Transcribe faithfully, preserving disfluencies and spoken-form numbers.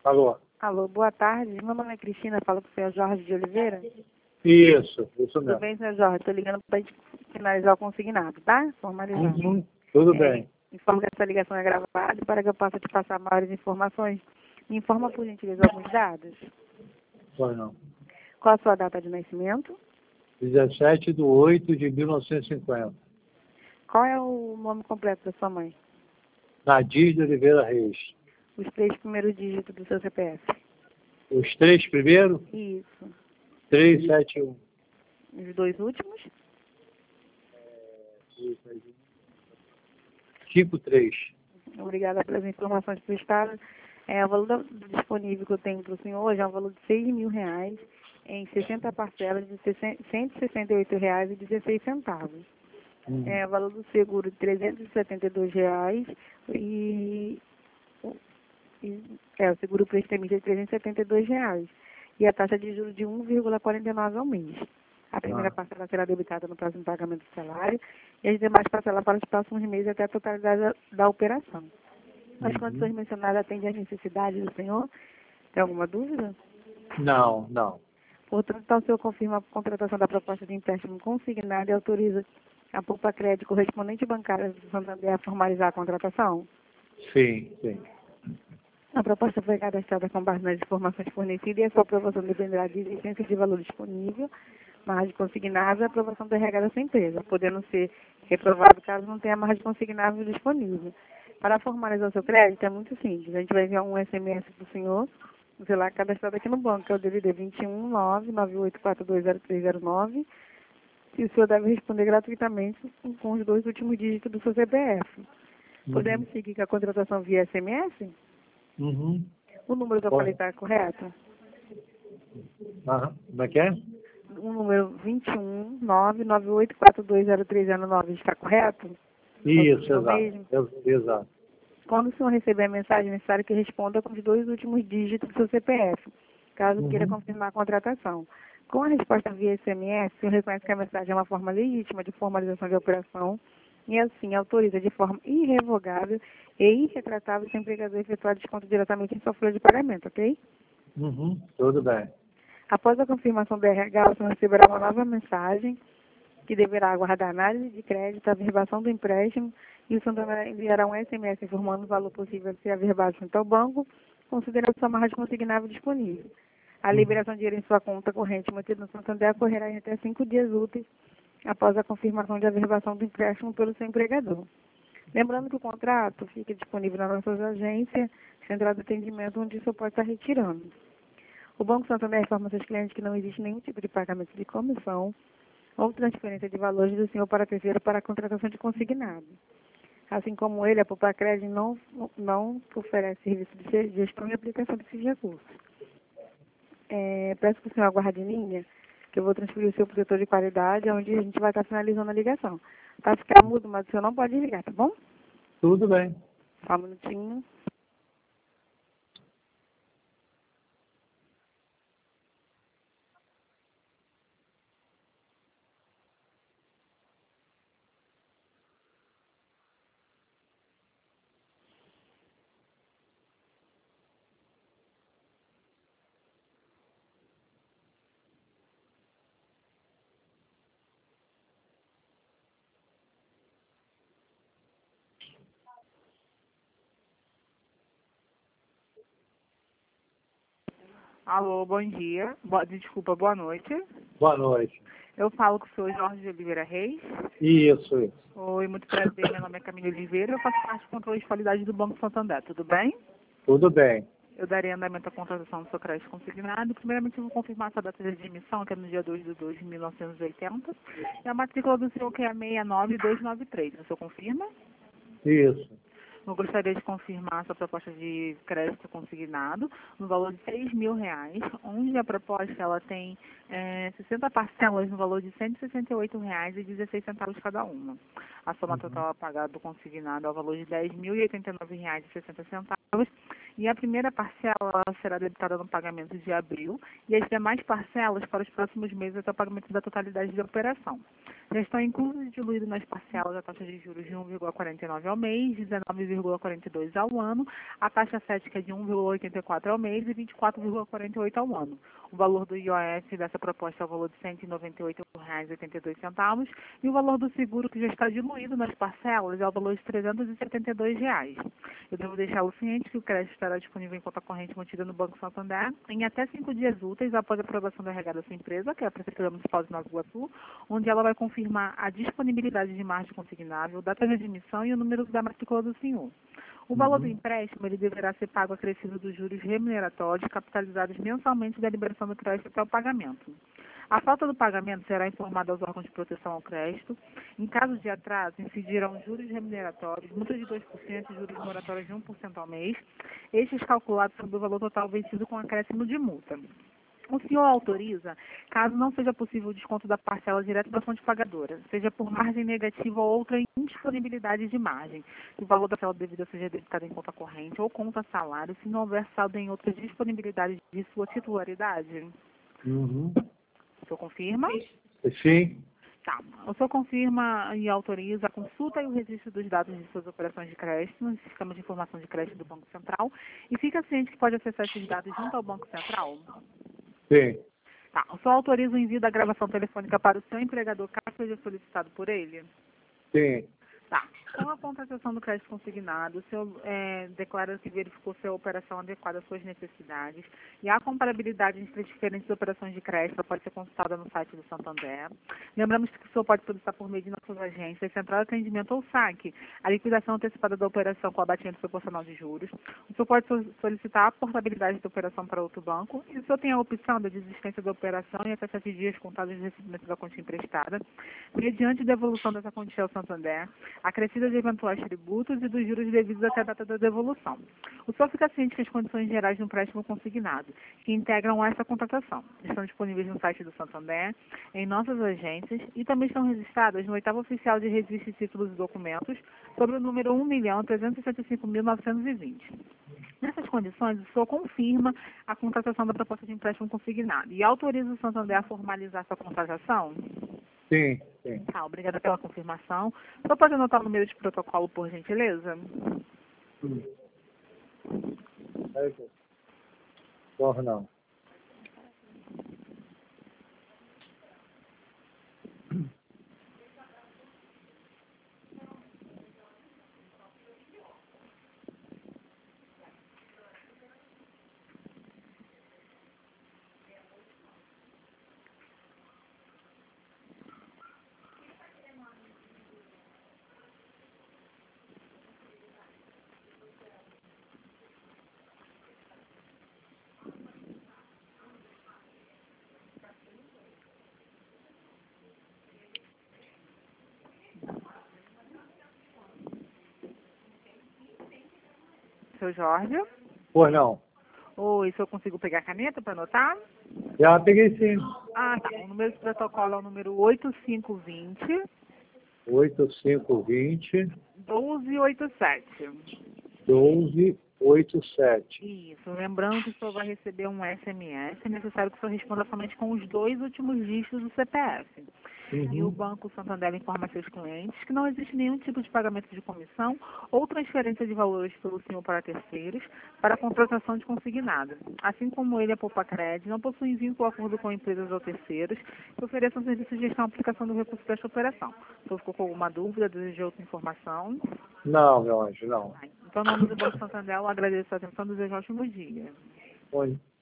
Alô? Alô, boa tarde. Meu nome é Cristina, falo com o senhor Jorge de Oliveira. Isso, isso Tudo mesmo. bem, senhor Jorge? Estou ligando para a gente finalizar o consignado, tá? Formalizar. Uhum, tudo É, bem. informo que essa ligação é gravada e para que eu possa te passar maiores informações, me informa por gentileza alguns dados. Foi não. Qual a sua data de nascimento? dezessete de oito de mil novecentos e cinquenta. Qual é o nome completo da sua mãe? Nadir de Oliveira Reis. Os três primeiros dígitos do seu C P F. Os três primeiros, Isso. trezentos e setenta e um. Os dois últimos? cinquenta e três. Obrigada pelas informações prestadas. É, o valor da- disponível que eu tenho para o senhor hoje é um valor de seis mil reais em sessenta parcelas de cento e sessenta e oito reais e dezesseis centavos. Hum. É, o valor do seguro de trezentos e setenta e dois reais e, e é, o seguro prestamista de trezentos e setenta e dois reais. E a taxa de juros de um vírgula quarenta e nove ao mês. A primeira Ah. parcela será debitada no próximo pagamento do salário e as demais parcelas para os próximos meses até a totalidade da, da operação. As Uhum. condições mencionadas atendem às necessidades do senhor? Tem alguma dúvida? Não, não. Portanto, então, o senhor confirma a contratação da proposta de empréstimo consignado e autoriza a Poupa Crédito correspondente bancária do Santander a formalizar a contratação? Sim, sim. A proposta foi cadastrada com base nas informações fornecidas e a sua aprovação dependerá de existência de valor disponível, margem consignável e aprovação da R H da sua empresa, podendo ser reprovado caso não tenha margem consignável disponível. Para formalizar o seu crédito é muito simples. A gente vai enviar um S M S para o senhor, sei lá, cadastrado aqui no banco, que é o D D D vinte e um nove nove oito quatro dois zero três zero nove, e o senhor deve responder gratuitamente com os dois últimos dígitos do seu C P F. Podemos Uhum. seguir com a contratação via S M S? Uhum. O número que eu falei está correto? Aham. Como é que é? O número vinte e um nove nove oito quatro dois zero três zero nove está correto? Isso, É o exato. mesmo? Ex- Exato. Quando o senhor receber a mensagem, é necessário que responda com os dois últimos dígitos do seu C P F, caso queira Uhum. confirmar a contratação. Com a resposta via S M S, o senhor reconhece que a mensagem é uma forma legítima de formalização de operação e, assim, autoriza de forma irrevogável e irretratável seu empregador efetuar desconto diretamente em sua folha de pagamento, ok? Uhum. Tudo bem. Após a confirmação do R H, o senhor receberá uma nova mensagem que deverá aguardar análise de crédito, averbação do empréstimo e o Santander enviará um S M S informando o valor possível a ser averbado junto ao banco, considerando sua margem consignável disponível. A Uhum. liberação de dinheiro em sua conta corrente mantida no Santander ocorrerá em até cinco dias úteis após a confirmação de averbação do empréstimo pelo seu empregador. Lembrando que o contrato fica disponível nas nossas agências, central de atendimento, onde o senhor pode estar retirando. O Banco Santander informa seus clientes que não existe nenhum tipo de pagamento de comissão ou transferência de valores do senhor para terceiro para a contratação de consignado. Assim como ele, a Poupa Crédito não, não oferece serviço de gestão e aplicação desses recursos. É, peço que o senhor aguarde em linha, que eu vou transferir o seu para o setor de qualidade, onde a gente vai estar finalizando a ligação. Tá ficar mudo, mas o senhor não pode ligar, tá bom? Tudo bem. Só um minutinho. Alô, bom dia. Boa, desculpa, boa noite. Boa noite. Eu falo com o senhor Jorge de Oliveira Reis. Isso, isso. Oi, muito prazer. Meu nome é Camila Oliveira. Eu faço parte do controle de qualidade do Banco Santander. Tudo bem? Tudo bem. Eu darei andamento à contratação do seu crédito consignado. Primeiramente, eu vou confirmar sua data de admissão, que é no dia dois de dois de mil novecentos e oitenta. E a matrícula do senhor, que é a seis nove dois nove três. O senhor confirma? Isso. Eu gostaria de confirmar sua proposta de crédito consignado no valor de seis mil reais, onde a proposta ela tem é, sessenta parcelas no valor de cento e sessenta e oito reais e dezesseis centavos cada uma. A soma Uhum. total a pagar do consignado é o valor de dez mil e oitenta e nove reais e sessenta centavos E a primeira parcela ela será debitada no pagamento de abril e as demais parcelas para os próximos meses até o pagamento da totalidade da operação. Já estão inclusos e diluídos nas parcelas a taxa de juros de um vírgula quarenta e nove ao mês, dezenove vírgula quarenta e dois ao ano, a taxa cética de um vírgula oitenta e quatro ao mês e vinte e quatro vírgula quarenta e oito ao ano. O valor do I O F dessa proposta é o valor de cento e noventa e oito reais e oitenta e dois centavos e o valor do seguro que já está diluído nas parcelas é o valor de trezentos e setenta e dois reais. Eu devo deixá-lo ciente que o crédito estará disponível em conta corrente mantida no Banco Santander em até cinco dias úteis após a aprovação da R H da sua empresa, que é a Prefeitura Municipal de Nova Iguaçu, onde ela vai confirmar a disponibilidade de margem consignável, data de admissão e o número da matrícula do senhor. O valor do empréstimo ele deverá ser pago acrescido dos juros remuneratórios capitalizados mensalmente da liberação do crédito até o pagamento. A falta do pagamento será informada aos órgãos de proteção ao crédito. Em caso de atraso, incidirão juros remuneratórios, multa de dois por cento e juros moratórios de um por cento ao mês, estes calculados sobre o valor total vencido com acréscimo de multa. O senhor autoriza, caso não seja possível o desconto da parcela direto da fonte pagadora, seja por margem negativa ou outra indisponibilidade de margem, que o valor da parcela devida seja debitado em conta corrente ou conta salário, se não houver saldo em outras disponibilidades de sua titularidade? Uhum. O senhor confirma? Sim. Tá. O senhor confirma e autoriza a consulta e o registro dos dados de suas operações de crédito no sistema de informação de crédito do Banco Central e fica ciente que pode acessar esses dados junto ao Banco Central? Sim. Tá. O senhor autoriza o envio da gravação telefônica para o seu empregador caso seja solicitado por ele? Sim. Tá. Com a contratação do crédito consignado, o senhor é, declara que verificou se a operação adequada às suas necessidades e a comparabilidade entre as diferentes operações de crédito pode ser consultada no site do Santander. Lembramos que o senhor pode solicitar por meio de nossas agências, Central de Atendimento ou saque, a liquidação antecipada da operação com abatimento proporcional de juros. O senhor pode solicitar a portabilidade da operação para outro banco e o senhor tem a opção da desistência da operação e até sete dias contados de recebimento da quantia emprestada, mediante devolução dessa quantia ao Santander, acrescida de eventuais tributos e dos juros devidos até a data da devolução. O senhor fica ciente que as condições gerais de um empréstimo consignado, que integram essa contratação, estão disponíveis no site do Santander, em nossas agências e também estão registradas no oitavo oficial de registro de títulos e documentos, sobre o número um milhão trezentos e sessenta e cinco mil novecentos e vinte. Nessas condições, o senhor confirma a contratação da proposta de empréstimo consignado e autoriza o Santander a formalizar essa contratação? Sim. Sim. Tá, obrigada pela confirmação. Só pode anotar o número de protocolo, por gentileza? Hum. Aí, corre não. Seu Jorge? Pois não. Oi, se eu consigo pegar a caneta para anotar? Já peguei sim. Ah, tá. O número de protocolo é o número oito cinco dois zero, oito cinco dois zero, doze oitenta e sete. doze oitenta e sete. Isso. Lembrando que o senhor vai receber um S M S. É necessário que o senhor responda somente com os dois últimos dígitos do C P F. Uhum. E o Banco Santander informa seus clientes que não existe nenhum tipo de pagamento de comissão ou transferência de valores pelo senhor para terceiros para a contratação de consignado. Assim como ele, a Poupa Crédito, não possui vínculo ou acordo com empresas ou terceiros que ofereçam serviços de gestão e aplicação do recurso desta operação. O senhor ficou com alguma dúvida, deseja outra informação? Não, meu anjo, não. Então, no nome do Banco Santander, eu agradeço a atenção e desejo um ótimo dia. Oi.